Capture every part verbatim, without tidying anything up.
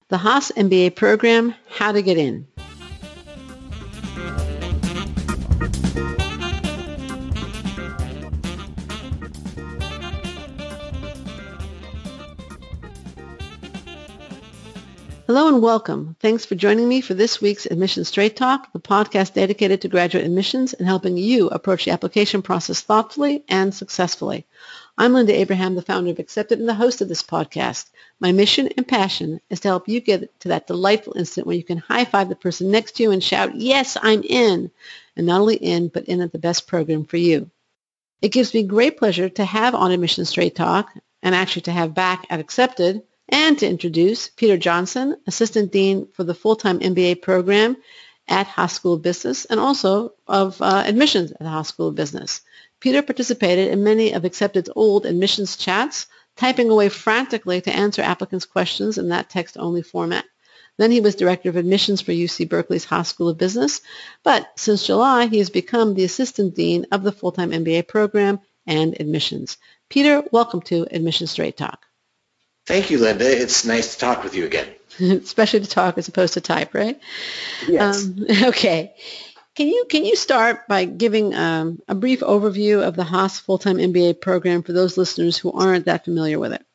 the Haas M B A program, How to Get In. Hello and welcome. Thanks for joining me for this week's Admissions Straight Talk, the podcast dedicated to graduate admissions and helping you approach the application process thoughtfully and successfully. I'm Linda Abraham, the founder of Accepted and the host of this podcast. My mission and passion is to help you get to that delightful instant where you can high-five the person next to you and shout, "Yes, I'm in," and not only in, but in at the best program for you. It gives me great pleasure to have on Admissions Straight Talk, and actually to have back at Accepted, and to introduce Peter Johnson, Assistant Dean for the full-time M B A program at Haas School of Business and also of uh, admissions at the Haas School of Business. Peter participated in many of Accepted's old admissions chats, typing away frantically to answer applicants' questions in that text-only format. Then he was Director of Admissions for U C Berkeley's Haas School of Business, but since July, he has become the Assistant Dean of the full-time M B A program and admissions. Peter, welcome to Admissions Straight Talk. Thank you, Linda. It's nice to talk with you again. Especially to talk as opposed to type, right? Yes. Um, okay. Can you can you start by giving um, a brief overview of the Haas full-time M B A program for those listeners who aren't that familiar with it?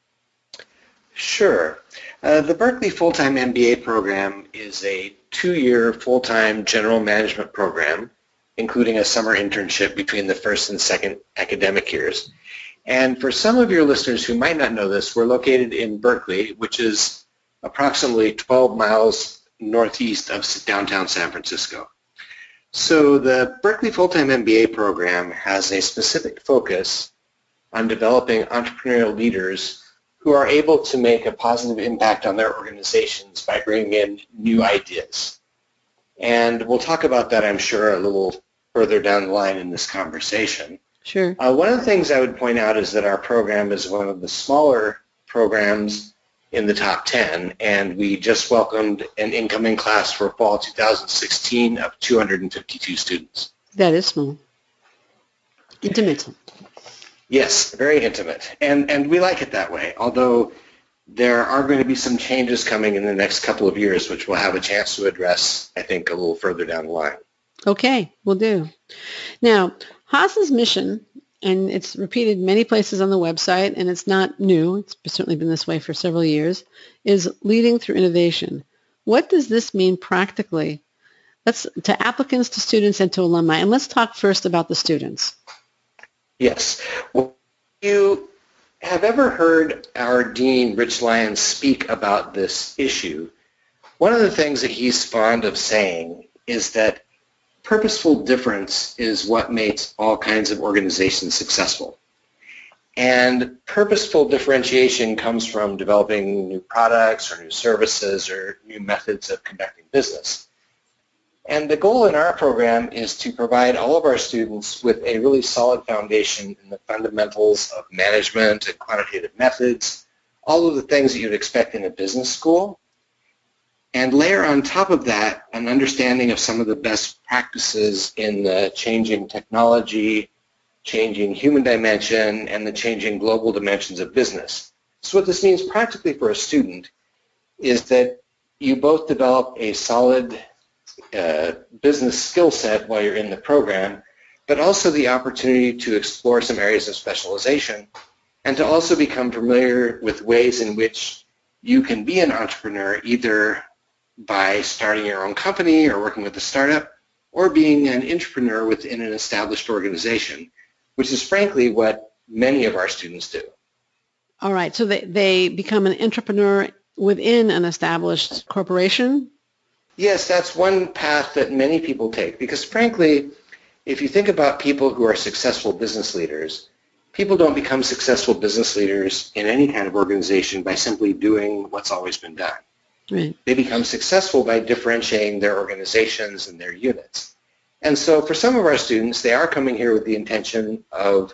Sure. Uh, the Berkeley full-time M B A program is a two-year full-time general management program, including a summer internship between the first and second academic years. And for some of your listeners who might not know this, we're located in Berkeley, which is approximately twelve miles northeast of downtown San Francisco. So the Berkeley Full-Time M B A program has a specific focus on developing entrepreneurial leaders who are able to make a positive impact on their organizations by bringing in new ideas. And we'll talk about that, I'm sure, a little further down the line in this conversation. Sure. Uh, one of the things I would point out is that our program is one of the smaller programs in the top ten, and we just welcomed an incoming class for fall two thousand sixteen of two hundred fifty-two students. That is small. Intimate. Yes, very intimate, and, and we like it that way, although there are going to be some changes coming in the next couple of years, which we'll have a chance to address, I think, a little further down the line. Okay, we'll do. Now, Haas's mission, and it's repeated many places on the website, and it's not new, it's certainly been this way for several years, is leading through innovation. What does this mean practically? Let's to applicants, to students, and to alumni. And let's talk first about the students. Yes. Well, you have ever heard our Dean, Rich Lyons, speak about this issue. One of the things that he's fond of saying is that purposeful difference is what makes all kinds of organizations successful. And purposeful differentiation comes from developing new products or new services or new methods of conducting business. And the goal in our program is to provide all of our students with a really solid foundation in the fundamentals of management and quantitative methods, all of the things that you'd expect in a business school, and layer on top of that an understanding of some of the best practices in the changing technology, changing human dimension, and the changing global dimensions of business. So what this means practically for a student is that you both develop a solid uh, business skill set while you're in the program, but also the opportunity to explore some areas of specialization and to also become familiar with ways in which you can be an entrepreneur, either by starting your own company or working with a startup, or being an entrepreneur within an established organization, which is frankly what many of our students do. All right, so they, they become an entrepreneur within an established corporation? Yes, that's one path that many people take, because frankly, if you think about people who are successful business leaders, people don't become successful business leaders in any kind of organization by simply doing what's always been done. Right. They become successful by differentiating their organizations and their units. And so for some of our students, they are coming here with the intention of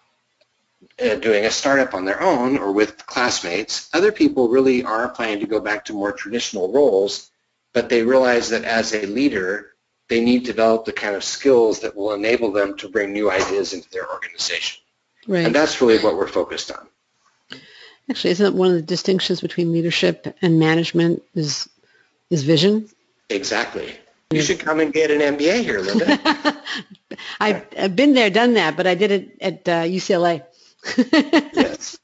uh, doing a startup on their own or with classmates. Other people really are planning to go back to more traditional roles, but they realize that as a leader, they need to develop the kind of skills that will enable them to bring new ideas into their organization. Right. And that's really what we're focused on. Actually, isn't it one of the distinctions between leadership and management is is vision? Exactly. You should come and get an M B A here, Linda. I've, I've been there, done that, but I did it at uh, U C L A. Yes.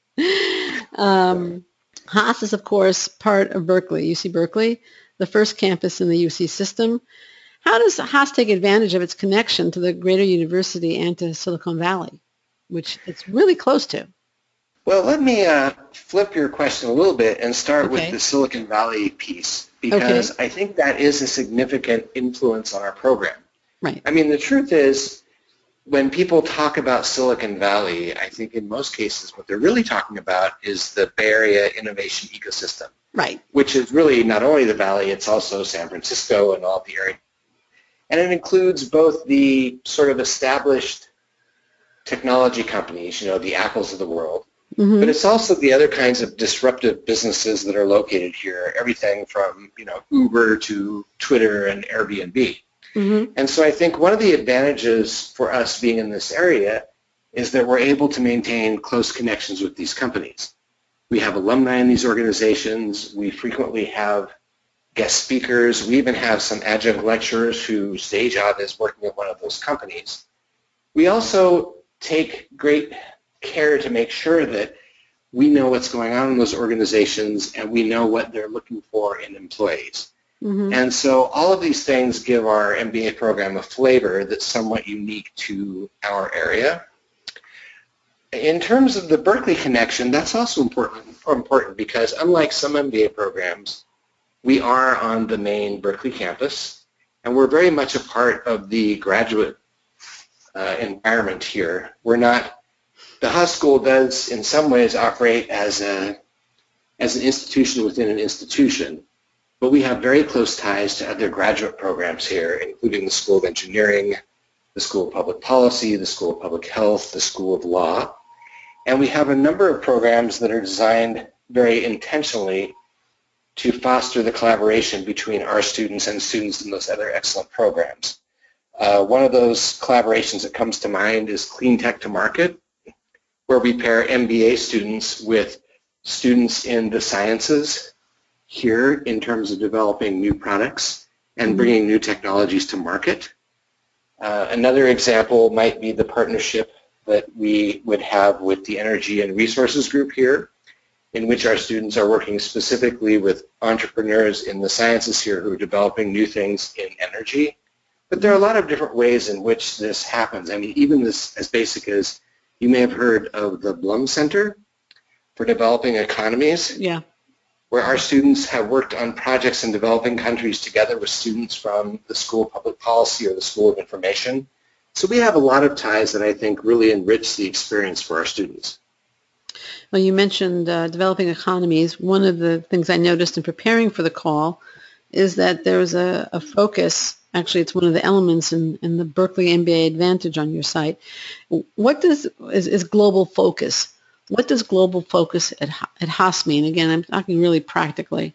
Um, Haas is, of course, part of Berkeley, U C Berkeley, the first campus in the U C system. How does Haas take advantage of its connection to the greater university and to Silicon Valley, which it's really close to? Well, let me uh, flip your question a little bit and start Okay. with the Silicon Valley piece, because Okay. I think that is a significant influence on our program. Right. I mean, the truth is, when people talk about Silicon Valley, I think in most cases what they're really talking about is the Bay Area innovation ecosystem, Right. which is really not only the Valley, it's also San Francisco and all the area. And it includes both the sort of established technology companies, you know, the Apples of the world, Mm-hmm. but it's also the other kinds of disruptive businesses that are located here, everything from, you know, Uber to Twitter and Airbnb. Mm-hmm. And so I think one of the advantages for us being in this area is that we're able to maintain close connections with these companies. We have alumni in these organizations. We frequently have guest speakers. We even have some adjunct lecturers whose day job is working at one of those companies. We also take great care to make sure that we know what's going on in those organizations and we know what they're looking for in employees. Mm-hmm. And so all of these things give our M B A program a flavor that's somewhat unique to our area. In terms of the Berkeley connection, that's also important, important because unlike some M B A programs, we are on the main Berkeley campus, and we're very much a part of the graduate uh, environment here. We're not, the Haas School does in some ways operate as a as an institution within an institution, but we have very close ties to other graduate programs here, including the School of Engineering, the School of Public Policy, the School of Public Health, the School of Law, and we have a number of programs that are designed very intentionally to foster the collaboration between our students and students in those other excellent programs. Uh, one of those collaborations that comes to mind is Clean Tech to Market, where we pair M B A students with students in the sciences here in terms of developing new products and bringing new technologies to market. Uh, another example might be the partnership that we would have with the Energy and Resources Group here, in which our students are working specifically with entrepreneurs in the sciences here who are developing new things in energy. But there are a lot of different ways in which this happens. I mean, even this as basic as, you may have heard of the Blum Center for Developing Economies, Yeah. where our students have worked on projects in developing countries together with students from the School of Public Policy or the School of Information. So we have a lot of ties that I think really enrich the experience for our students. Well, you mentioned uh, developing economies. One of the things I noticed in preparing for the call is that there's a, a focus. Actually, it's one of the elements in, in the Berkeley M B A Advantage on your site. What does is, is global focus? What does global focus at, at Haas mean? Again, I'm talking really practically.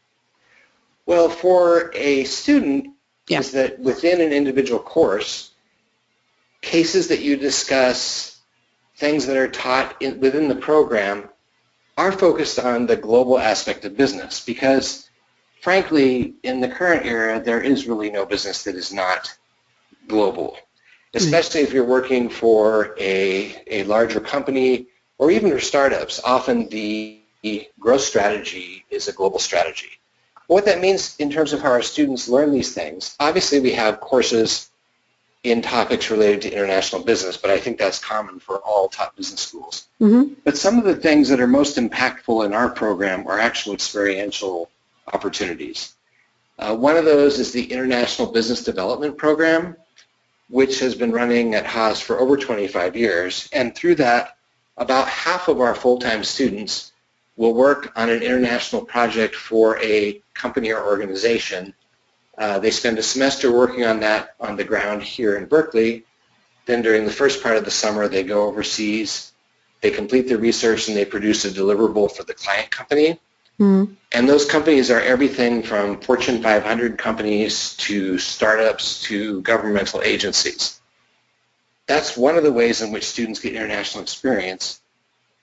Well, for a student, Yeah. is that within an individual course, cases that you discuss, things that are taught in, within the program, are focused on the global aspect of business because, frankly, in the current era, there is really no business that is not global, especially if you're working for a, a larger company or even for startups. Often the growth strategy is a global strategy. What that means in terms of how our students learn these things, obviously we have courses in topics related to international business, but I think that's common for all top business schools. Mm-hmm. But some of the things that are most impactful in our program are actual experiential opportunities. Uh, one of those is the International Business Development Program, which has been running at Haas for over twenty-five years, and through that, about half of our full-time students will work on an international project for a company or organization. Uh, they spend a semester working on that on the ground here in Berkeley. Then during the first part of the summer, they go overseas, they complete their research, and they produce a deliverable for the client company. Mm-hmm. And those companies are everything from Fortune five hundred companies to startups to governmental agencies. That's one of the ways in which students get international experience.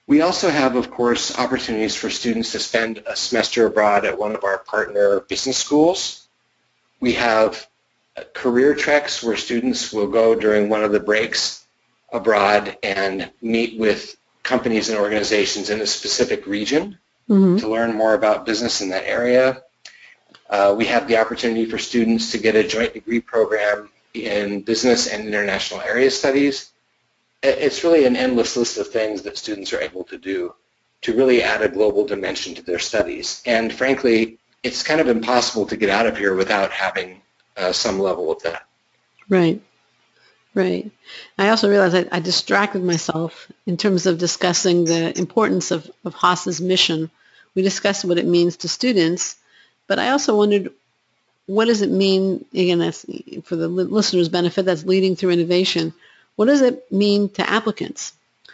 We also have, of course, opportunities for students to spend a semester abroad at one of our partner business schools. We have career treks where students will go during one of the breaks abroad and meet with companies and organizations in a specific region mm-hmm. to learn more about business in that area. Uh, we have the opportunity for students to get a joint degree program in business and international area studies. It's really an endless list of things that students are able to do to really add a global dimension to their studies. And frankly, it's kind of impossible to get out of here without having uh, some level of that. Right, right. I also realized I, I distracted myself in terms of discussing the importance of, of Haas's mission. We discussed what it means to students, but I also wondered, what does it mean, again, that's for the listener's benefit, that's leading through innovation. What does it mean to applicants?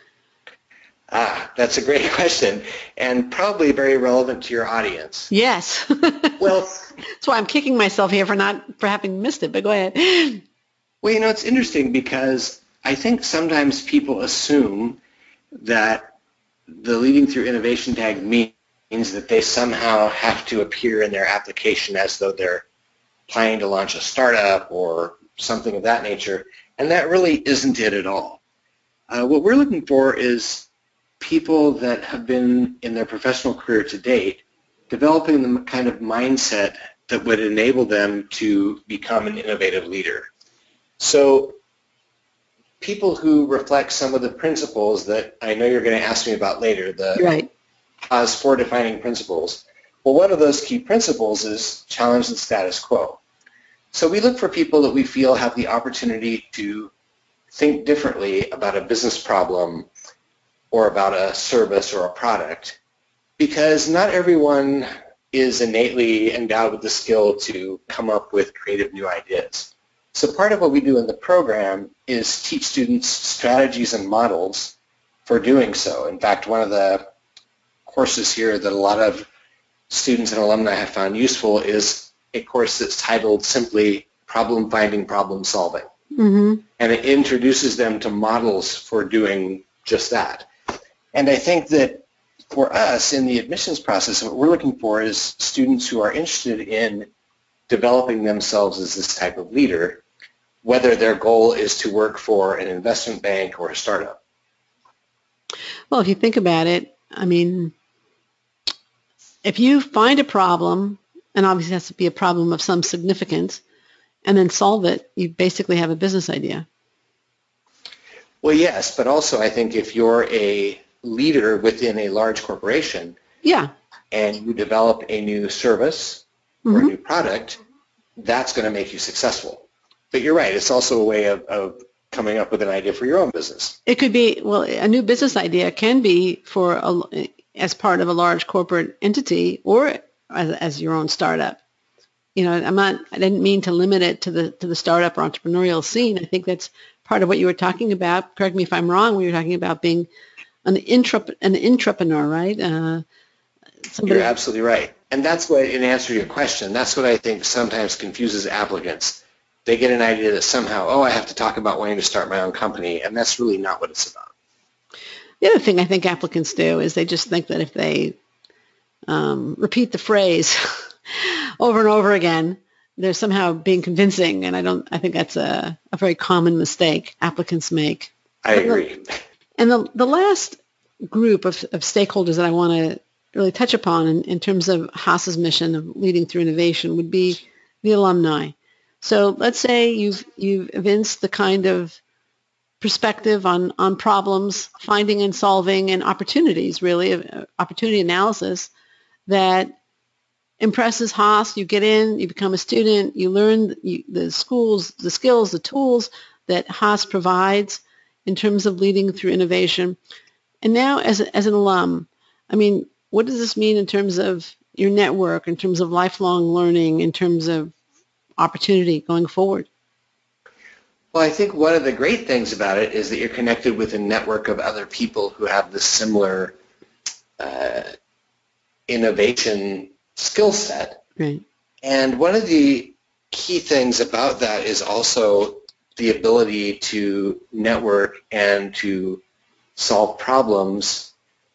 Ah, that's a great question, and probably very relevant to your audience. Yes. Well, that's why I'm kicking myself here for not for having missed it, but go ahead. Well, you know, it's interesting because I think sometimes people assume that the leading through innovation tag means that they somehow have to appear in their application as though they're planning to launch a startup or something of that nature, and that really isn't it at all. Uh, what we're looking for is people that have been in their professional career to date developing the kind of mindset that would enable them to become an innovative leader. So people who reflect some of the principles that I know you're going to ask me about later, the right. Haas four defining principles. Well, one of those key principles is challenge the status quo. So we look for people that we feel have the opportunity to think differently about a business problem or about a service or a product, because not everyone is innately endowed with the skill to come up with creative new ideas. So part of what we do in the program is teach students strategies and models for doing so. In fact, one of the courses here that a lot of students and alumni have found useful is a course that's titled simply Problem Finding, Problem Solving. Mm-hmm. And it introduces them to models for doing just that. And I think that for us in the admissions process, what we're looking for is students who are interested in developing themselves as this type of leader, whether their goal is to work for an investment bank or a startup. Well, if you think about it, I mean, if you find a problem, and obviously it has to be a problem of some significance, and then solve it, you basically have a business idea. Well, yes, but also I think if you're a leader within a large corporation, yeah, and you develop a new service mm-hmm. or a new product, that's going to make you successful. But you're right, it's also a way of, of coming up with an idea for your own business. It could be, well, a new business idea can be for a, as part of a large corporate entity or as, as your own startup. You know, I'm not, I didn't mean to limit it to the to the startup or entrepreneurial scene. I think that's part of what you were talking about. Correct me if I'm wrong. We were talking about being an intrap an intrapreneur, right? Uh, somebody... You're absolutely right. And that's what, in answer to your question, that's what I think sometimes confuses applicants. They get an idea that somehow, oh, I have to talk about wanting to start my own company, and that's really not what it's about. The other thing I think applicants do is they just think that if they um, repeat the phrase over and over again, they're somehow being convincing, and I don't. I think that's a, a very common mistake applicants make. I agree. And the the last group of, of stakeholders that I want to really touch upon in, in terms of Haas's mission of leading through innovation would be the alumni. So let's say you've you've evinced the kind of perspective on, on problems, finding and solving, and opportunities, really, uh, opportunity analysis that impresses Haas. You get in, you become a student, you learn you, the schools, the skills, the tools that Haas provides in terms of leading through innovation. And now as, a, as an alum, I mean, what does this mean in terms of your network, in terms of lifelong learning, in terms of opportunity going forward? Well, I think one of the great things about it is that you're connected with a network of other people who have this similar uh, innovation skill set. Right. And one of the key things about that is also the ability to network and to solve problems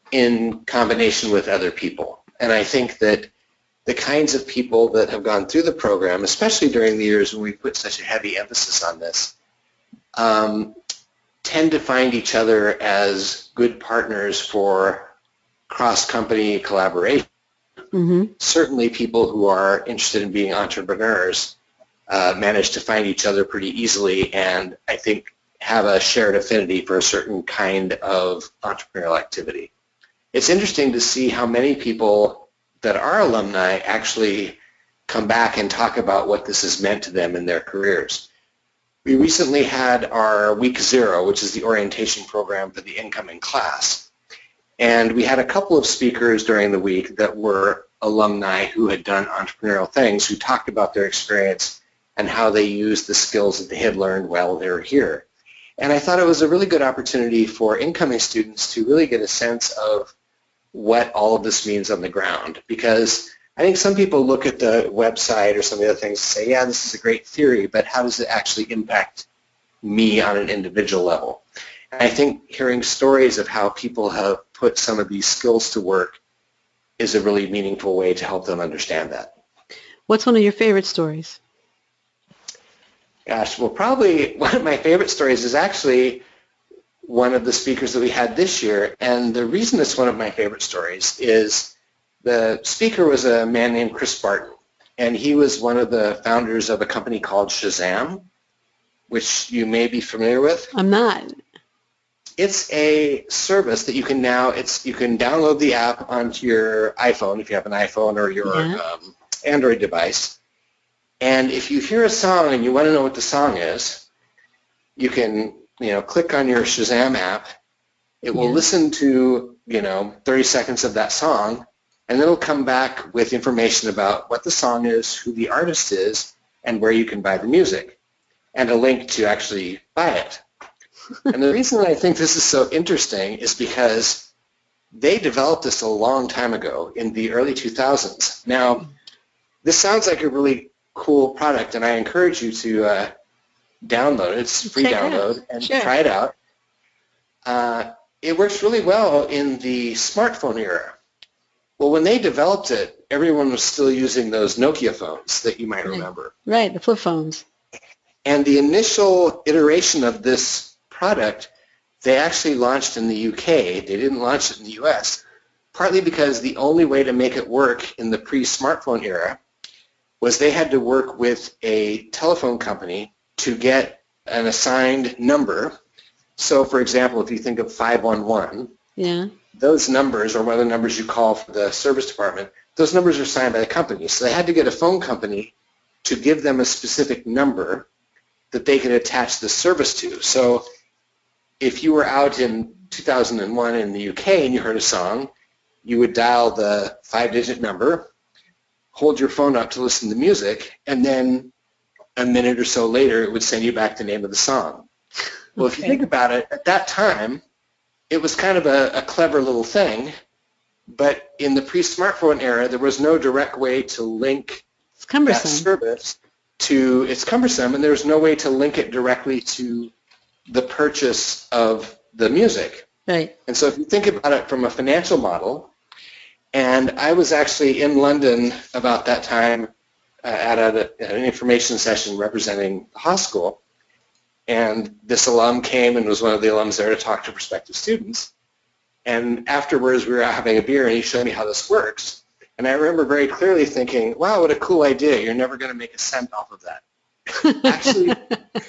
in combination with other people. And I think that the kinds of people that have gone through the program, especially during the years when we put such a heavy emphasis on this, um, tend to find each other as good partners for cross-company collaboration. Mm-hmm. Certainly people who are interested in being entrepreneurs uh, manage to find each other pretty easily, and I think have a shared affinity for a certain kind of entrepreneurial activity. It's interesting to see how many people that are alumni actually come back and talk about what this has meant to them in their careers. We recently had our Week Zero, which is the orientation program for the incoming class. And we had a couple of speakers during the week that were alumni who had done entrepreneurial things, who talked about their experience and how they used the skills that they had learned while they were here. And I thought it was a really good opportunity for incoming students to really get a sense of what all of this means on the ground, because I think some people look at the website or some of the other things and say, yeah, this is a great theory, but how does it actually impact me on an individual level? And I think hearing stories of how people have put some of these skills to work is a really meaningful way to help them understand that. What's one of your favorite stories? Gosh, well, probably one of my favorite stories is actually one of the speakers that we had this year, and the reason it's one of my favorite stories is the speaker was a man named Chris Barton, and he was one of the founders of a company called Shazam, which you may be familiar with. I'm not. It's a service that you can now, it's you can download the app onto your iPhone if you have an iPhone or your Yeah. um, Android device, and if you hear a song and you want to know what the song is, you can you know, click on your Shazam app. It will Yeah. listen to, you know, thirty seconds of that song, and then it'll come back with information about what the song is, who the artist is, and where you can buy the music, and a link to actually buy it. And the reason I think this is so interesting is because they developed this a long time ago in the early two thousands. Now, this sounds like a really cool product, and I encourage you to uh, download it. It's a free Check it out. download, and Sure. try it out. Uh, it works really well in the smartphone era. Well, when they developed it, everyone was still using those Nokia phones that you might Right. remember. Right, the flip phones. And the initial iteration of this product, they actually launched in the U K. They didn't launch it in the U S, partly because the only way to make it work in the pre-smartphone era was they had to work with a telephone company to get an assigned number. So, for example, if you think of five one one, Yeah. those numbers, or one of the numbers you call for the service department, those numbers are assigned by the company. So they had to get a phone company to give them a specific number that they could attach the service to. So if you were out in two thousand one in the U K and you heard a song, you would dial the five-digit number, hold your phone up to listen to music, and then a minute or so later, it would send you back the name of the song. Well, if you Okay. think about it, at that time, it was kind of a, a clever little thing, but in the pre-smartphone era, there was no direct way to link It's that cumbersome. service to, it's cumbersome, and there was no way to link it directly to the purchase of the music. Right. And so if you think about it from a financial model, and I was actually in London about that time uh, at, a, at an information session representing the Haas School, and this alum came and was one of the alums there to talk to prospective students. And afterwards, we were out having a beer, and he showed me how this works. And I remember very clearly thinking, wow, what a cool idea. You're never going to make a cent off of that. Actually,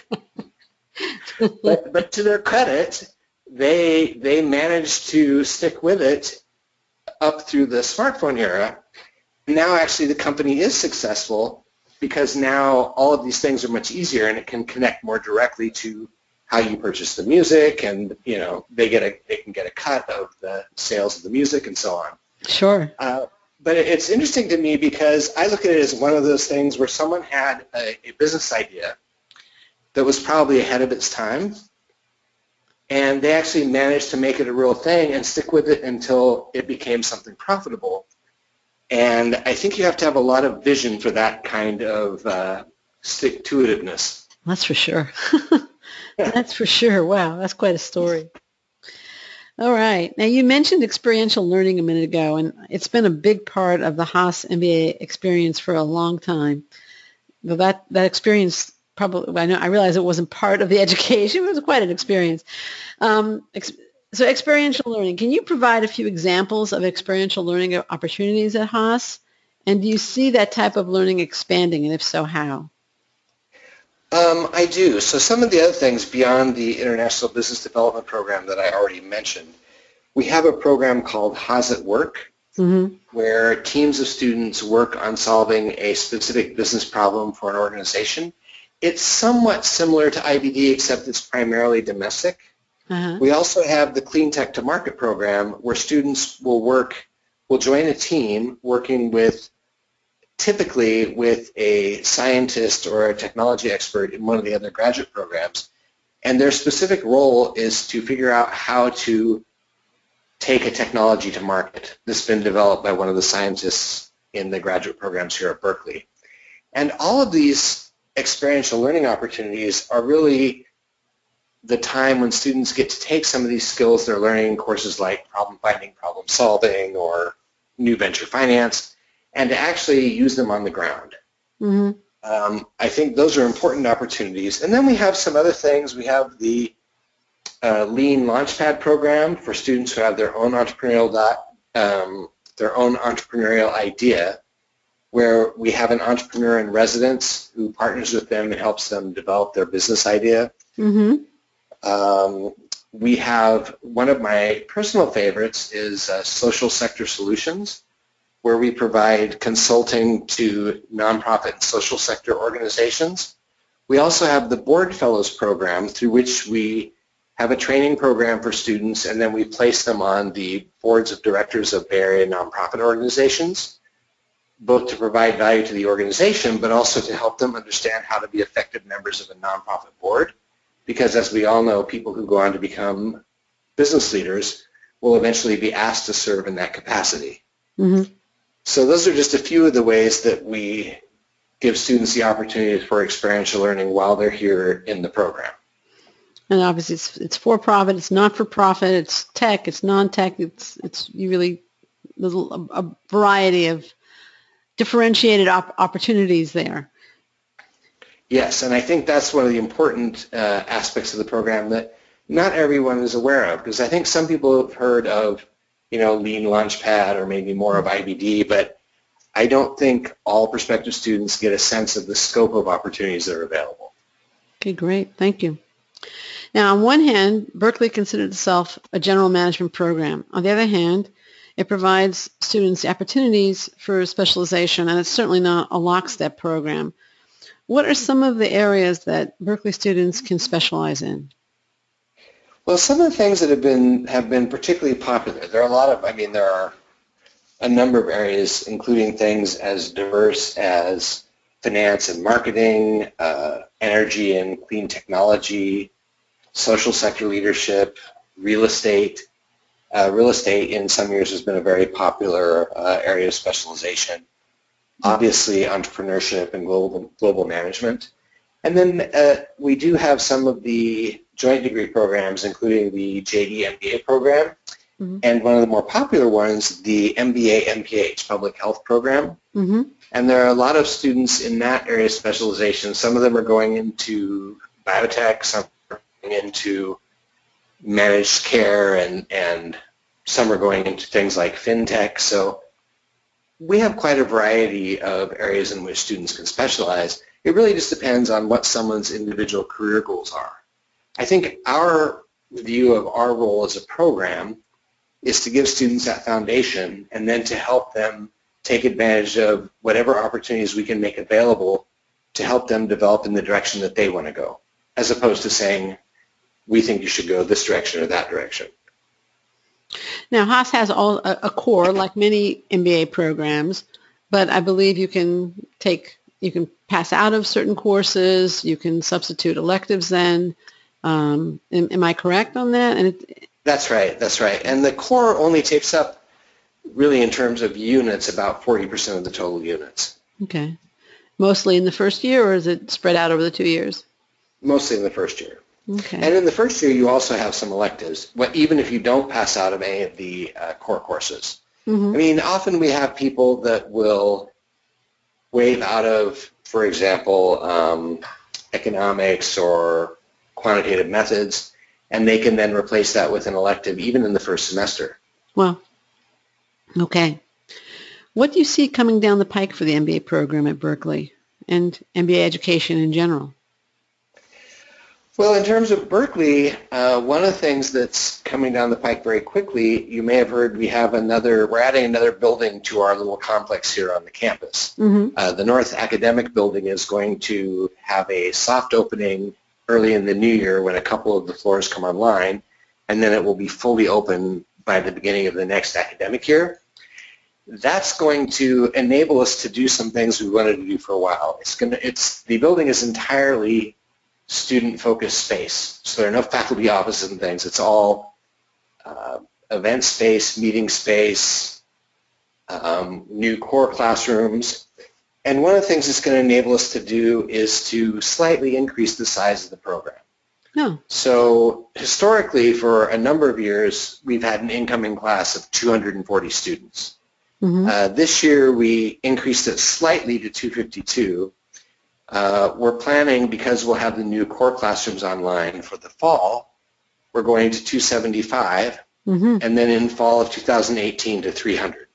but, but to their credit, they they managed to stick with it up through the smartphone era. Now actually the company is successful because now all of these things are much easier, and it can connect more directly to how you purchase the music, and you know they get a they can get a cut of the sales of the music and so on. Sure. Uh, but it's interesting to me because I look at it as one of those things where someone had a, a business idea that was probably ahead of its time, and they actually managed to make it a real thing and stick with it until it became something profitable. And I think you have to have a lot of vision for that kind of uh, stick-to-itiveness. That's for sure. That's for sure. Wow, that's quite a story. All right. Now, you mentioned experiential learning a minute ago, and it's been a big part of the Haas M B A experience for a long time. Well, that, that experience probably, I know, I realize it wasn't part of the education, but it was quite an experience. Um, ex- so experiential learning, can you provide a few examples of experiential learning opportunities at Haas? And do you see that type of learning expanding, and if so, how? Um, I do. So some of the other things beyond the International Business Development Program that I already mentioned, we have a program called Haas at Work, mm-hmm. where teams of students work on solving a specific business problem for an organization. It's somewhat similar to I B D, except it's primarily domestic. Uh-huh. We also have the Clean Tech to Market program, where students will work, will join a team working with, typically with a scientist or a technology expert in one of the other graduate programs. And their specific role is to figure out how to take a technology to market. This has been developed by one of the scientists in the graduate programs here at Berkeley. And all of these experiential learning opportunities are really the time when students get to take some of these skills they're learning in courses like problem finding, problem solving, or new venture finance, and to actually use them on the ground. Mm-hmm. Um, I think those are important opportunities. And then we have some other things. We have the uh, Lean Launchpad program for students who have their own entrepreneurial dot, um, their own entrepreneurial idea, where we have an entrepreneur in residence who partners with them and helps them develop their business idea. Mm-hmm. Um, we have one of my personal favorites is uh, Social Sector Solutions, where we provide consulting to nonprofit and social sector organizations. We also have the Board Fellows program, through which we have a training program for students, and then we place them on the boards of directors of Bay Area nonprofit organizations, both to provide value to the organization, but also to help them understand how to be effective members of a nonprofit board. Because as we all know, people who go on to become business leaders will eventually be asked to serve in that capacity. Mm-hmm. So those are just a few of the ways that we give students the opportunity for experiential learning while they're here in the program. And obviously it's, it's for-profit, it's not-for-profit, it's tech, it's non-tech, it's, it's you really, there's a, a variety of differentiated op- opportunities there. Yes, and I think that's one of the important uh, aspects of the program that not everyone is aware of, because I think some people have heard of, you know, Lean Launchpad or maybe more of I B D, but I don't think all prospective students get a sense of the scope of opportunities that are available. Okay, great. Thank you. Now, on one hand, Berkeley considers itself a general management program. On the other hand, it provides students the opportunities for specialization, and it's certainly not a lockstep program. What are some of the areas that Berkeley students can specialize in? Well, some of the things that have been have been particularly popular, there are a lot of, I mean, there are a number of areas, including things as diverse as finance and marketing, uh, energy and clean technology, social sector leadership, real estate. Uh, real estate in some years has been a very popular uh, area of specialization. Obviously, entrepreneurship and global global management. And then uh, we do have some of the joint degree programs, including the J D M B A program, mm-hmm. and one of the more popular ones, the M B A M P H, Public Health Program. Mm-hmm. And there are a lot of students in that area of specialization. Some of them are going into biotech, some are going into managed care, and, and some are going into things like fintech. So we have quite a variety of areas in which students can specialize. It really just depends on what someone's individual career goals are. I think our view of our role as a program is to give students that foundation and then to help them take advantage of whatever opportunities we can make available to help them develop in the direction that they want to go, as opposed to saying, we think you should go this direction or that direction. Now, Haas has all, a, a core, like many M B A programs, but I believe you can take, you can pass out of certain courses, you can substitute electives then. Um, am, am I correct on that? And it, that's right, that's right. And the core only takes up, really in terms of units, about forty percent of the total units. Okay. Mostly in the first year, or is it spread out over the two years? Mostly in the first year. Okay. And in the first year, you also have some electives, what, even if you don't pass out of any of the uh, core courses. Mm-hmm. I mean, often we have people that will waive out of, for example, um, economics or quantitative methods, and they can then replace that with an elective even in the first semester. Well, okay. What do you see coming down the pike for the M B A program at Berkeley and M B A education in general? Well, in terms of Berkeley, uh, one of the things that's coming down the pike very quickly, you may have heard we have another, we're adding another building to our little complex here on the campus. Mm-hmm. Uh, the North Academic Building is going to have a soft opening early in the new year when a couple of the floors come online, and then it will be fully open by the beginning of the next academic year. That's going to enable us to do some things we wanted to do for a while. It's going to, it's, the building is entirely student-focused space. So there are no faculty offices and things. It's all uh, event space, meeting space, um, new core classrooms. And one of the things it's going to enable us to do is to slightly increase the size of the program. No. So historically, for a number of years, we've had an incoming class of two hundred forty students. Mm-hmm. Uh, this year, we increased it slightly to two hundred fifty-two. Uh, we're planning, because we'll have the new core classrooms online for the fall, we're going to two hundred seventy-five, mm-hmm. and then in fall of two thousand eighteen to three hundred.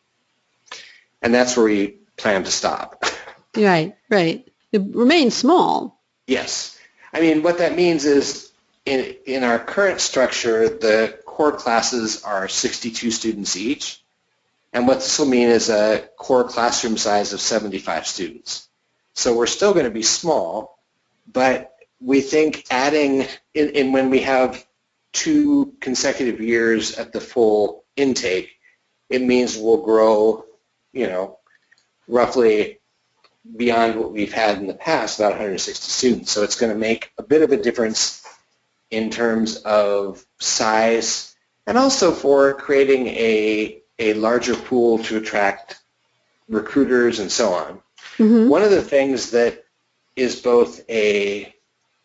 And that's where we plan to stop. Right, right. It remains small. Yes. I mean, what that means is in, in our current structure, the core classes are sixty-two students each. And what this will mean is a core classroom size of seventy-five students. So we're still going to be small, but we think adding, in, in when we have two consecutive years at the full intake, it means we'll grow, you know, roughly beyond what we've had in the past, about one hundred sixty students. So it's going to make a bit of a difference in terms of size and also for creating a, a larger pool to attract recruiters and so on. Mm-hmm. One of the things that is both a,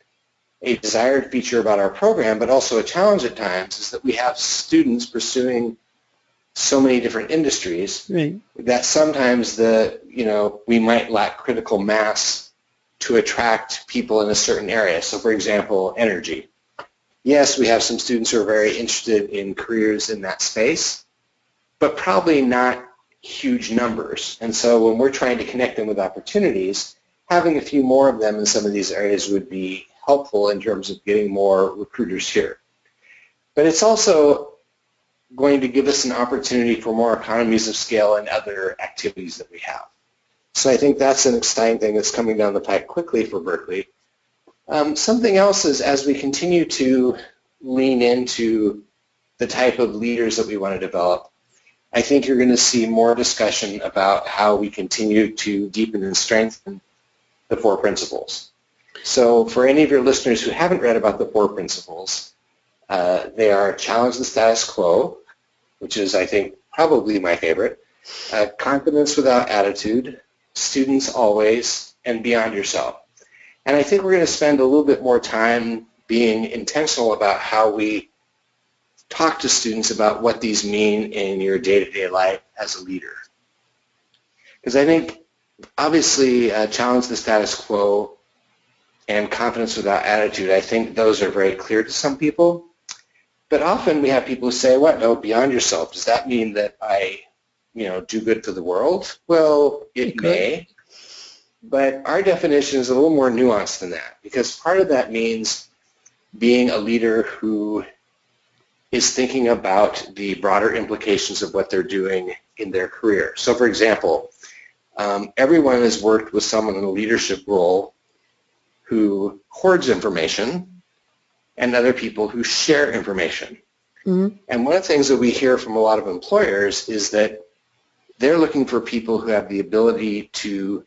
a desired feature about our program, but also a challenge at times, is that we have students pursuing so many different industries Right. that sometimes the, you know, we might lack critical mass to attract people in a certain area. So for example, energy. Yes, we have some students who are very interested in careers in that space, but probably not huge numbers. And so when we're trying to connect them with opportunities, having a few more of them in some of these areas would be helpful in terms of getting more recruiters here. But it's also going to give us an opportunity for more economies of scale and other activities that we have. So I think that's an exciting thing that's coming down the pike quickly for Berkeley. Um, something else is, as we continue to lean into the type of leaders that we want to develop, I think you're going to see more discussion about how we continue to deepen and strengthen the four principles. So for any of your listeners who haven't read about the four principles, uh, they are challenge the status quo, which is, I think, probably my favorite, uh, confidence without attitude, students always, and beyond yourself. And I think we're going to spend a little bit more time being intentional about how we talk to students about what these mean in your day-to-day life as a leader. Because I think, obviously, uh, challenge the status quo and confidence without attitude, I think those are very clear to some people. But often we have people who say, what, no, beyond yourself. Does that mean that I, you know, do good for the world? Well, it Good. may. But our definition is a little more nuanced than that, because part of that means being a leader who is thinking about the broader implications of what they're doing in their career. So for example, um, everyone has worked with someone in a leadership role who hoards information and other people who share information. Mm-hmm. And one of the things that we hear from a lot of employers is that they're looking for people who have the ability to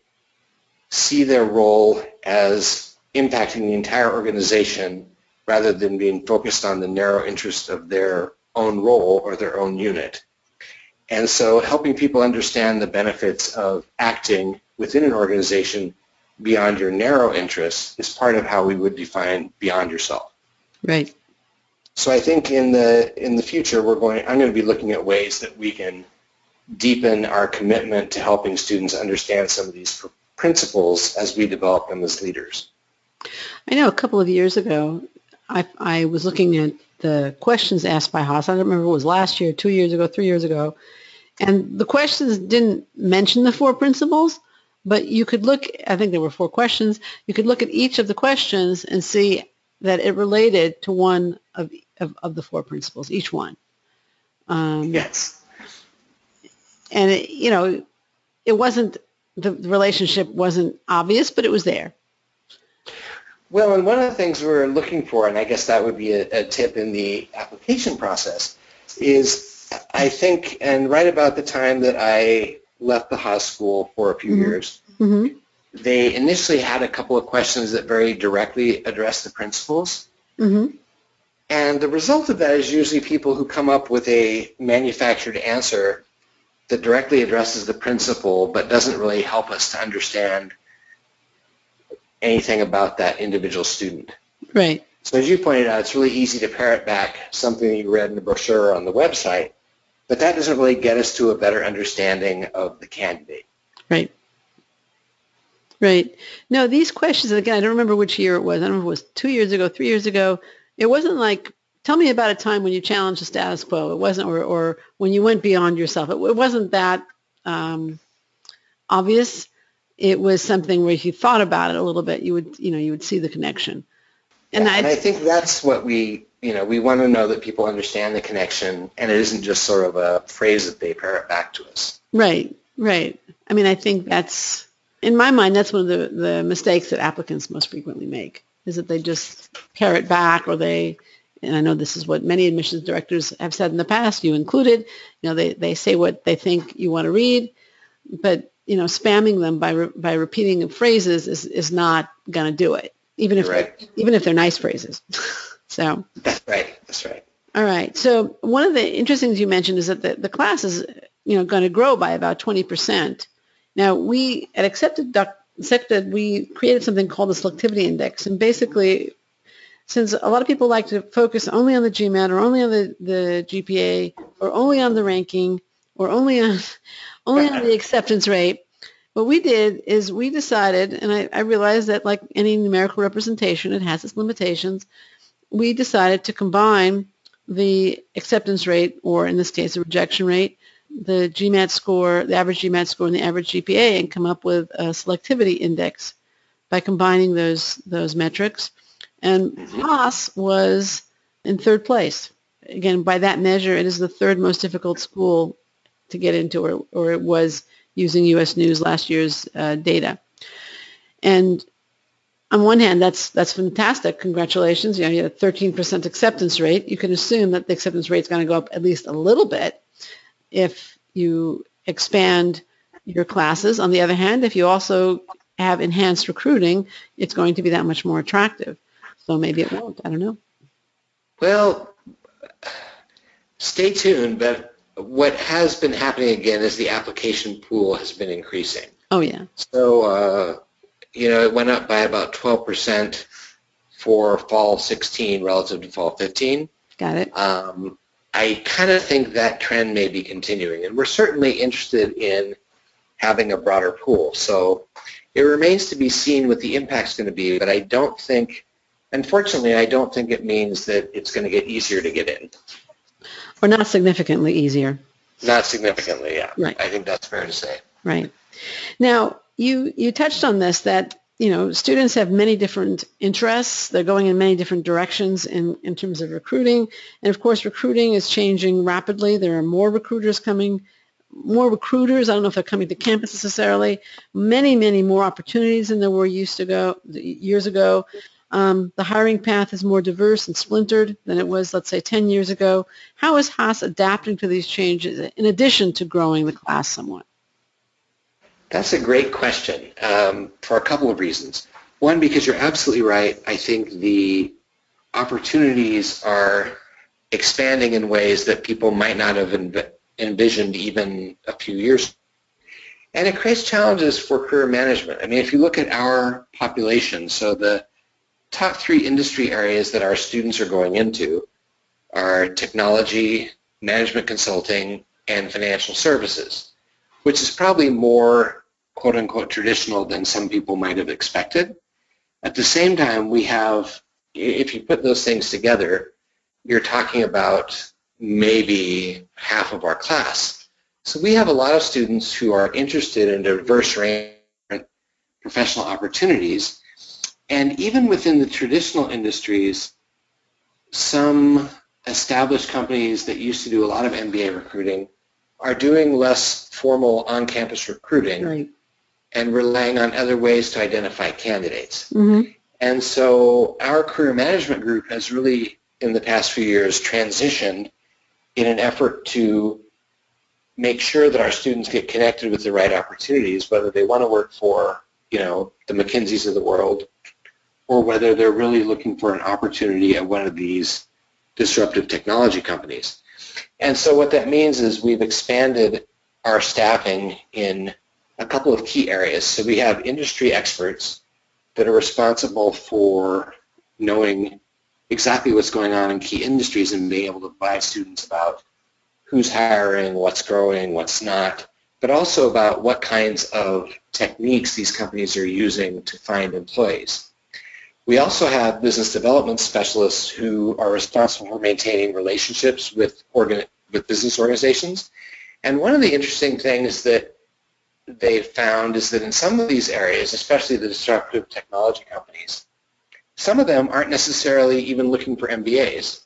see their role as impacting the entire organization rather than being focused on the narrow interest of their own role or their own unit. And so helping people understand the benefits of acting within an organization beyond your narrow interests is part of how we would define beyond yourself. Right. So I think in the in the future, we're going. I'm going to be looking at ways that we can deepen our commitment to helping students understand some of these pr- principles as we develop them as leaders. I know a couple of years ago, I, I was looking at the questions asked by Haas. I don't remember if it was last year, two years ago, three years ago. And the questions didn't mention the four principles, but you could look, I think there were four questions, you could look at each of the questions and see that it related to one of, of, of the four principles, each one. Um, yes. And, it, you know, it wasn't, the relationship wasn't obvious, but it was there. Well, and one of the things we're looking for, and I guess that would be a, a tip in the application process, is I think, and right about the time that I left the Haas School for a few mm-hmm. years, mm-hmm. they initially had a couple of questions that very directly address the principles. Mm-hmm. And the result of that is usually people who come up with a manufactured answer that directly addresses the principle but doesn't really help us to understand anything about that individual student. Right. So as you pointed out, it's really easy to parrot back something you read in the brochure on the website, but that doesn't really get us to a better understanding of the candidate. Right. Right. No, these questions, again, I don't remember which year it was. I don't know if it was two years ago, three years ago. It wasn't like, tell me about a time when you challenged the status quo. It wasn't, or, or when you went beyond yourself. It, it wasn't that um, obvious. It was something where if you thought about it a little bit, you would, you know, you would see the connection. And, yeah, I, and I think that's what we, you know, we want to know that people understand the connection, and it isn't just sort of a phrase that they parrot back to us. Right, right. I mean, I think that's, in my mind, that's one of the, the mistakes that applicants most frequently make, is that they just parrot back, or they, and I know this is what many admissions directors have said in the past, you included, you know, they, they say what they think you want to read, but, you know, spamming them by re, by repeating phrases is, is not going to do it, even if right. they're, even if they're nice phrases. So that's right. That's right. All right. So one of the interesting things you mentioned is that the, the class is, you know, going to grow by about twenty percent. Now we at Accepted, Accepted we created something called the Selectivity Index, and basically, since a lot of people like to focus only on the GMAT or only on the, the G P A or only on the ranking or only on only on the acceptance rate, what we did is we decided, and I, I realized that like any numerical representation, it has its limitations. We decided to combine the acceptance rate, or in this case, the rejection rate, the GMAT score, the average GMAT score, and the average G P A, and come up with a selectivity index by combining those those metrics. And Haas was in third place. Again, by that measure, it is the third most difficult school to get into, or, or it was using U S News last year's uh, data. And on one hand, that's that's fantastic. Congratulations. You know, you had a thirteen percent acceptance rate. You can assume that the acceptance rate is going to go up at least a little bit if you expand your classes. On the other hand, if you also have enhanced recruiting, it's going to be that much more attractive. So maybe it won't. I don't know. Well, stay tuned. But what has been happening again is the application pool has been increasing. Oh, yeah. So, uh, you know, it went up by about twelve percent for fall sixteen relative to fall fifteen. Got it. Um, I kind of think that trend may be continuing, and we're certainly interested in having a broader pool. So it remains to be seen what the impact's going to be, but I don't think, unfortunately, I don't think it means that it's going to get easier to get in. Or not significantly easier. Not significantly, yeah. Right. I think that's fair to say. Right. Now, you, you touched on this, that, you know, students have many different interests. They're going in many different directions in, in terms of recruiting. And, of course, recruiting is changing rapidly. There are more recruiters coming, more recruiters. I don't know if they're coming to campus necessarily. Many, many more opportunities than there were used to go, years ago. Um, the hiring path is more diverse and splintered than it was, let's say, ten years ago. How is Haas adapting to these changes in addition to growing the class somewhat? That's a great question um, for a couple of reasons. One, because you're absolutely right. I think the opportunities are expanding in ways that people might not have env- envisioned even a few years ago. And it creates challenges for career management. I mean, if you look at our population, so the top three industry areas that our students are going into are technology, management consulting, and financial services, which is probably more quote-unquote traditional than some people might have expected. At the same time, we have, if you put those things together, you're talking about maybe half of our class. So we have a lot of students who are interested in a diverse range of professional opportunities. And even within the traditional industries, some established companies that used to do a lot of M B A recruiting are doing less formal on-campus recruiting, right, and relying on other ways to identify candidates. Mm-hmm. And so our career management group has really, in the past few years, transitioned in an effort to make sure that our students get connected with the right opportunities, whether they want to work for, you know, the McKinseys of the world, or whether they're really looking for an opportunity at one of these disruptive technology companies. And so what that means is we've expanded our staffing in a couple of key areas. So we have industry experts that are responsible for knowing exactly what's going on in key industries and being able to advise students about who's hiring, what's growing, what's not, but also about what kinds of techniques these companies are using to find employees. We also have business development specialists who are responsible for maintaining relationships with, organ- with business organizations. And one of the interesting things that they've found is that in some of these areas, especially the disruptive technology companies, some of them aren't necessarily even looking for M B As.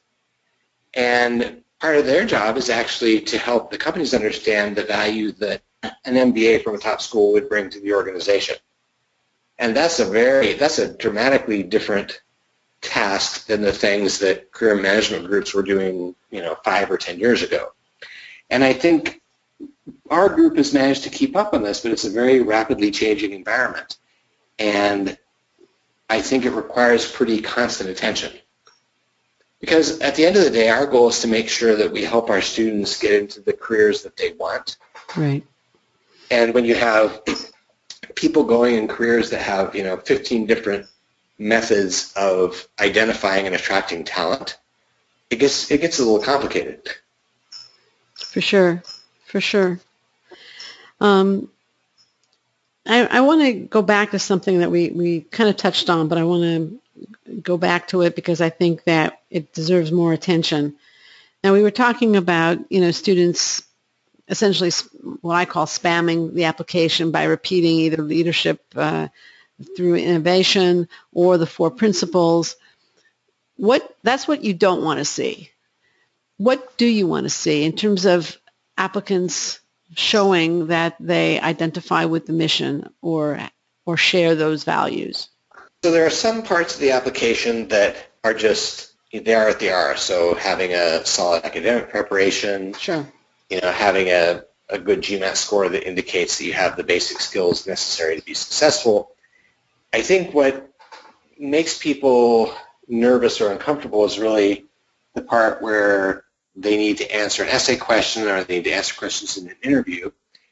And part of their job is actually to help the companies understand the value that an M B A from a top school would bring to the organization. And that's a very, that's a dramatically different task than the things that career management groups were doing, you know, five or ten years ago. And I think our group has managed to keep up on this, but it's a very rapidly changing environment. And I think it requires pretty constant attention. Because at the end of the day, our goal is to make sure that we help our students get into the careers that they want. Right. And when you have people going in careers that have, you know, fifteen different methods of identifying and attracting talent, it gets it gets a little complicated. For sure, for sure. Um, I, I want to go back to something that we, we kind of touched on, but I want to go back to it because I think that it deserves more attention. Now, we were talking about, you know, students essentially what I call spamming the application by repeating either leadership uh, through innovation or the four principles. What that's what you don't want to see. What do you want to see in terms of applicants showing that they identify with the mission or or share those values? So there are some parts of the application that are just, they are what they are. So having a solid academic preparation, sure, you know, having a, a good GMAT score that indicates that you have the basic skills necessary to be successful. I think what makes people nervous or uncomfortable is really the part where they need to answer an essay question or they need to answer questions in an interview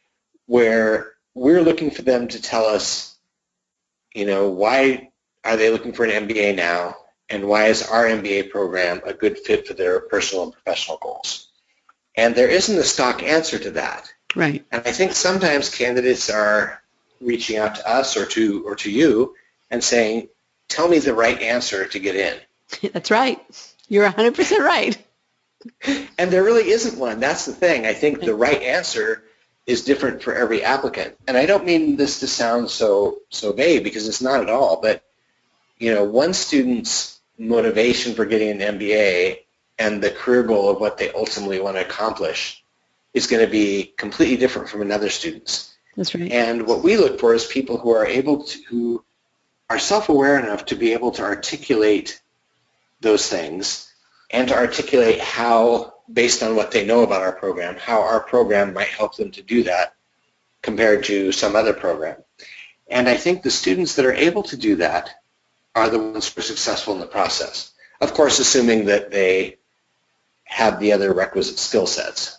where we're looking for them to tell us, you know, why are they looking for an M B A now and why is our M B A program a good fit for their personal and professional goals? And there isn't a stock answer to that. Right. And I think sometimes candidates are reaching out to us or to or to you and saying, tell me the right answer to get in. That's right. You're one hundred percent right. And there really isn't one. That's the thing. I think the right answer is different for every applicant. And I don't mean this to sound so so vague because it's not at all. But, you know, one student's motivation for getting an M B A and the career goal of what they ultimately want to accomplish is going to be completely different from another student's. That's right. And what we look for is people who are able to, who are self-aware enough to be able to articulate those things and to articulate how, based on what they know about our program, how our program might help them to do that compared to some other program. And I think the students that are able to do that are the ones who are successful in the process. Of course, assuming that they have the other requisite skill sets.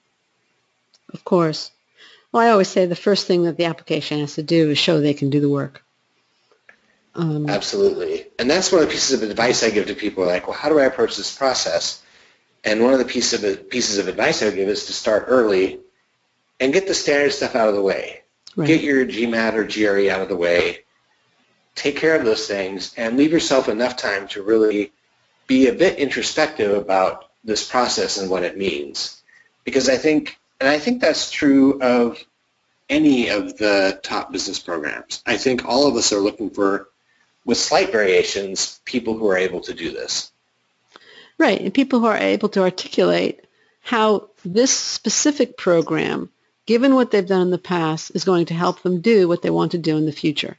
Of course. Well, I always say the first thing that the application has to do is show they can do the work. Um, Absolutely. And that's one of the pieces of advice I give to people, like, well, how do I approach this process? And one of the piece of, pieces of advice I would give is to start early and get the standard stuff out of the way. right. Get your GMAT or G R E out of the way. Take care of those things and leave yourself enough time to really be a bit introspective about this process and what it means. Because I think, and I think that's true of any of the top business programs. I think all of us are looking for, with slight variations, people who are able to do this. Right, and people who are able to articulate how this specific program, given what they've done in the past, is going to help them do what they want to do in the future.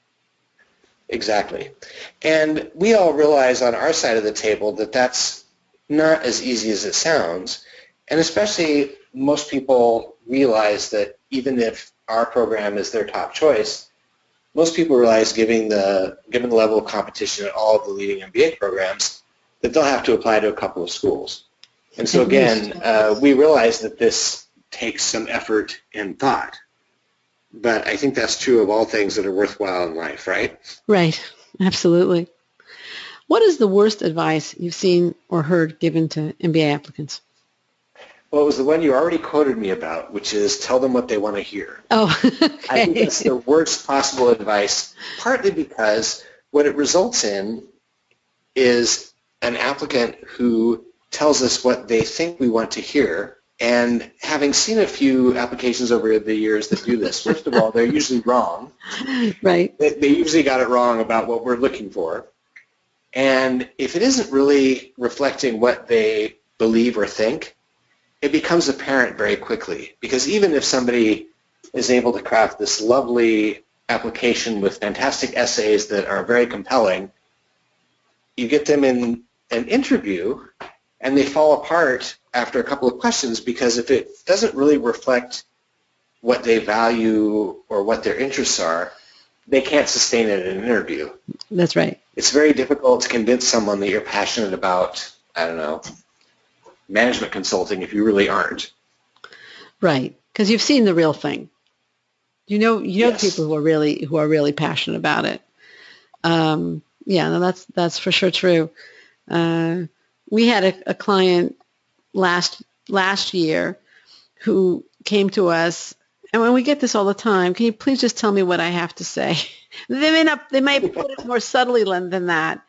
Exactly. And we all realize on our side of the table that that's not as easy as it sounds. And especially most people realize that even if our program is their top choice, most people realize given the, given the level of competition at all of the leading M B A programs, that they'll have to apply to a couple of schools. And so again, uh, we realize that this takes some effort and thought. But I think that's true of all things that are worthwhile in life, right? Right, absolutely. What is the worst advice you've seen or heard given to M B A applicants? Well, it was the one you already quoted me about, which is tell them what they want to hear. Oh, okay. I think that's the worst possible advice, partly because what it results in is an applicant who tells us what they think we want to hear. And having seen a few applications over the years that do this, first of all, they're usually wrong. Right. They, they usually got it wrong about what we're looking for. And if it isn't really reflecting what they believe or think, it becomes apparent very quickly. Because even if somebody is able to craft this lovely application with fantastic essays that are very compelling, you get them in an interview and they fall apart after a couple of questions, because if it doesn't really reflect what they value or what their interests are, they can't sustain it in an interview. That's right. It's very difficult to convince someone that you're passionate about, I don't know, management consulting if you really aren't. Right, because you've seen the real thing. You know, you know Yes. people who are really who are really passionate about it. Um, yeah, no, that's that's for sure true. Uh, we had a, a client last last year who came to us, and when we get this all the time, can you please just tell me what I have to say? They may not, they might put it more subtly than than that.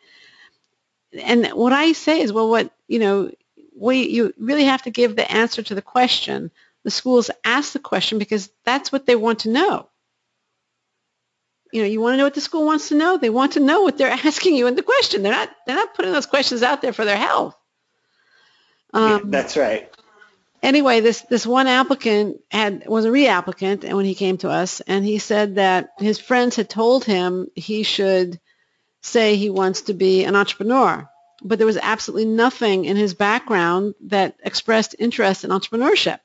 And what I say is, well, what you know, we you really have to give the answer to the question. The schools ask the question because that's what they want to know. You know, you want to know what the school wants to know. They want to know what they're asking you in the question. They're not they're not putting those questions out there for their health. Um, Yeah, that's right. Anyway, this this one applicant had was a reapplicant, and when he came to us, and he said that his friends had told him he should say he wants to be an entrepreneur, but there was absolutely nothing in his background that expressed interest in entrepreneurship.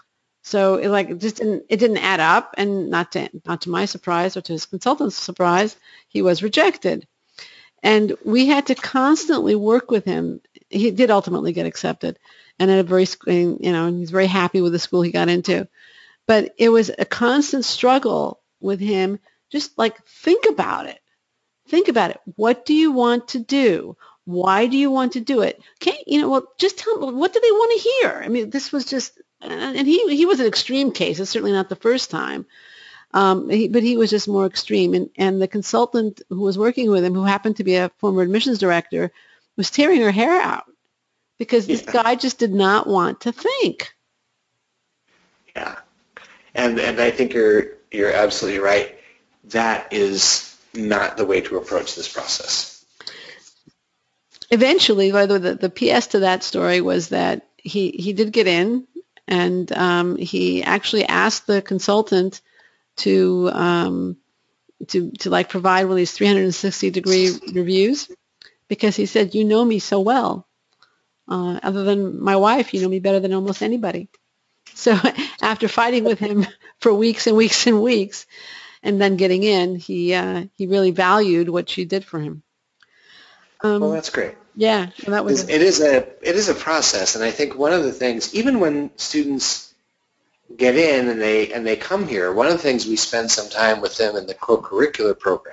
So it like it just didn't it didn't add up, and not to not to my surprise or to his consultant's surprise, he was rejected. And we had to constantly work with him. He did ultimately get accepted, and at a very you know he's very happy with the school he got into. But it was a constant struggle with him. Just like think about it, think about it. What do you want to do? Why do you want to do it? Can't you know? Well, just tell them what do they want to hear. I mean, this was just. And he he was an extreme case. It's certainly not the first time, um, he, but he was just more extreme. And and the consultant who was working with him, who happened to be a former admissions director, was tearing her hair out because this Yeah. guy just did not want to think. Yeah, and and I think you're you're absolutely right. That is not the way to approach this process. Eventually, by the way, the, the P S to that story was that he he did get in. And um, he actually asked the consultant to um, to to like provide one of these three hundred sixty degree reviews, because he said, "You know me so well. Uh, other than my wife, you know me better than almost anybody." So after fighting with him for weeks and weeks and weeks, and then getting in, he uh, he really valued what she did for him. Um, Well, that's great. Yeah, so that was. It is a it is a process, and I think one of the things, even when students get in and they and they come here, one of the things we spend some time with them in the co-curricular program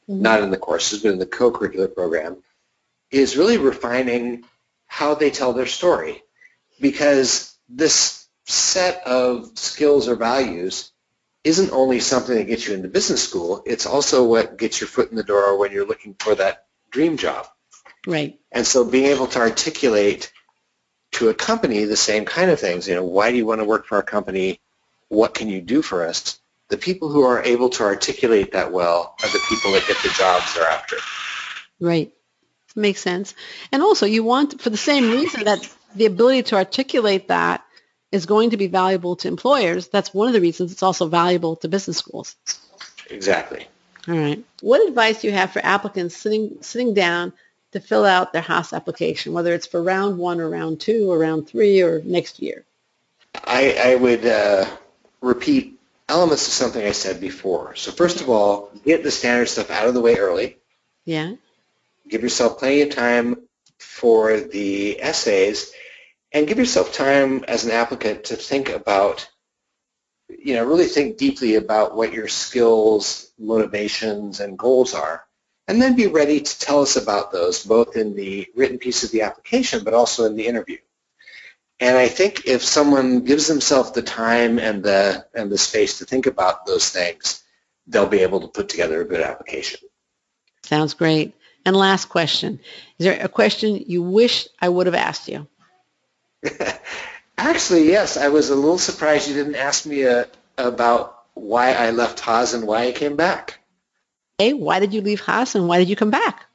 mm-hmm. not in the courses, but in the co-curricular program, is really refining how they tell their story. Because this set of skills or values isn't only something that gets you into business school, it's also what gets your foot in the door when you're looking for that dream job. Right. And so being able to articulate to a company the same kind of things, you know, why do you want to work for our company? What can you do for us? The people who are able to articulate that well are the people that get the jobs they're after. Right. Makes sense. And also you want, for the same reason that the ability to articulate that is going to be valuable to employers, that's one of the reasons it's also valuable to business schools. Exactly. All right. What advice do you have for applicants sitting sitting down to fill out their Haas application, whether it's for round one or round two or round three or next year? I, I would uh, repeat elements of something I said before. So first of all, get the standard stuff out of the way early. Yeah. Give yourself plenty of time for the essays, and give yourself time as an applicant to think about, you know, really think deeply about what your skills, motivations, and goals are, and then be ready to tell us about those, both in the written piece of the application, but also in the interview. And I think if someone gives themselves the time and the, and the space to think about those things, they'll be able to put together a good application. Sounds great. And last question. Is there a question you wish I would have asked you? Actually, yes. I was a little surprised you didn't ask me uh, about why I left Haas and why I came back. Hey, why did you leave Haas and why did you come back?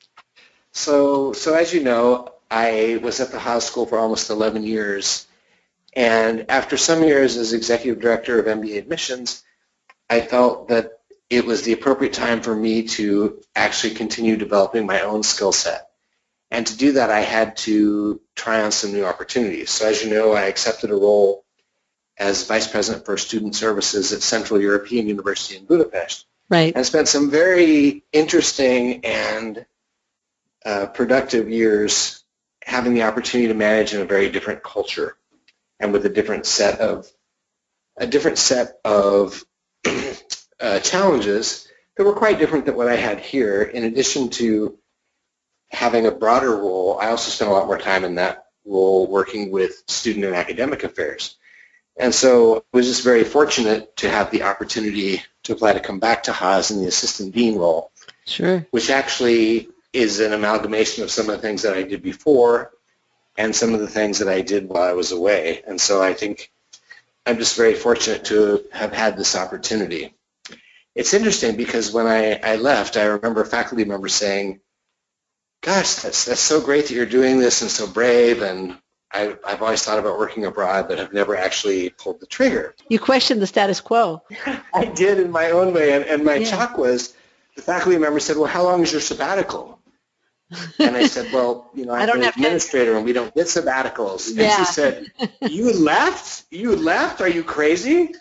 So, so as you know, I was at the Haas School for almost eleven years, and after some years as executive director of M B A admissions, I felt that it was the appropriate time for me to actually continue developing my own skill set. And to do that, I had to try on some new opportunities. So as you know, I accepted a role as Vice President for Student Services at Central European University in Budapest. Right. And spent some very interesting and uh, productive years having the opportunity to manage in a very different culture and with a different set of a different set of uh, challenges that were quite different than what I had here. In addition to having a broader role, I also spent a lot more time in that role working with student and academic affairs. And so I was just very fortunate to have the opportunity to apply to come back to Haas in the assistant dean role. Sure. Which actually is an amalgamation of some of the things that I did before and some of the things that I did while I was away. And so I think I'm just very fortunate to have had this opportunity. It's interesting because when I, I left, I remember a faculty member saying, gosh, that's, that's so great that you're doing this and so brave, and I, I've always thought about working abroad but have never actually pulled the trigger. You questioned the status quo. I did in my own way, and, and my yeah. shock was the faculty member said, well, how long is your sabbatical? And I said, well, you know, I'm an administrator to... and we don't get sabbaticals. And yeah. she said, you left? You left? Are you crazy?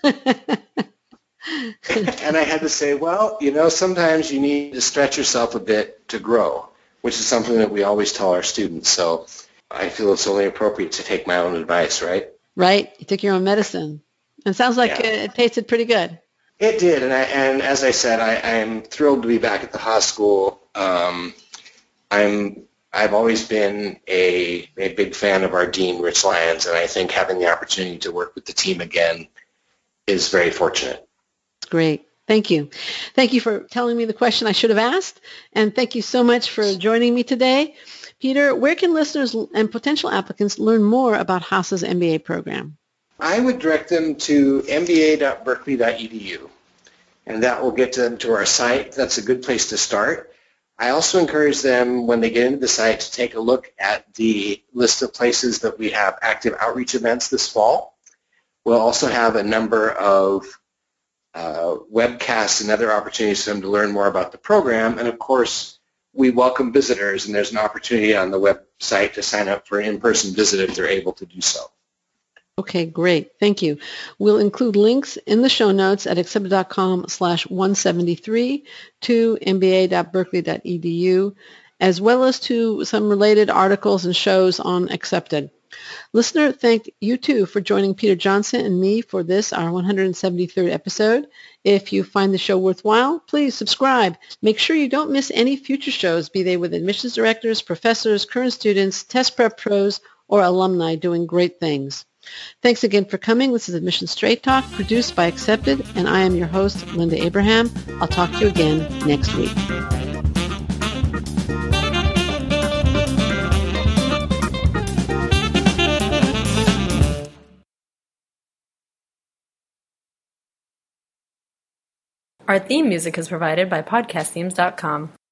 And I had to say, well, you know, sometimes you need to stretch yourself a bit to grow, which is something that we always tell our students. So I feel it's only appropriate to take my own advice, right? Right. You took your own medicine. And it sounds like yeah. it tasted pretty good. It did. And, I, and as I said, I, I'm thrilled to be back at the Haas School. Um, I'm, I've always been a, a big fan of our dean, Rich Lyons, and I think having the opportunity to work with the team again is very fortunate. Great. Thank you. Thank you for telling me the question I should have asked, and thank you so much for joining me today. Peter, where can listeners and potential applicants learn more about Haas's M B A program? I would direct them to m b a dot berkeley dot e d u, and that will get them to our site. That's a good place to start. I also encourage them, when they get into the site, to take a look at the list of places that we have active outreach events this fall. We'll also have a number of uh, webcasts and other opportunities for them to learn more about the program. And of course, we welcome visitors, and there's an opportunity on the website to sign up for an in-person visit if they're able to do so. Okay, great. Thank you. We'll include links in the show notes at accepted dot com slash one seventy-three to m b a dot berkeley dot e d u, as well as to some related articles and shows on Accepted. Listener, thank you too for joining Peter Johnson and me for this, our one hundred seventy-third episode. If you find the show worthwhile, please subscribe. Make sure you don't miss any future shows, be they with admissions directors, professors, current students, test prep pros, or alumni doing great things. Thanks again for coming. This is Admissions Straight Talk, produced by Accepted, and I am your host, Linda Abraham. I'll talk to you again next week. Our theme music is provided by podcast themes dot com.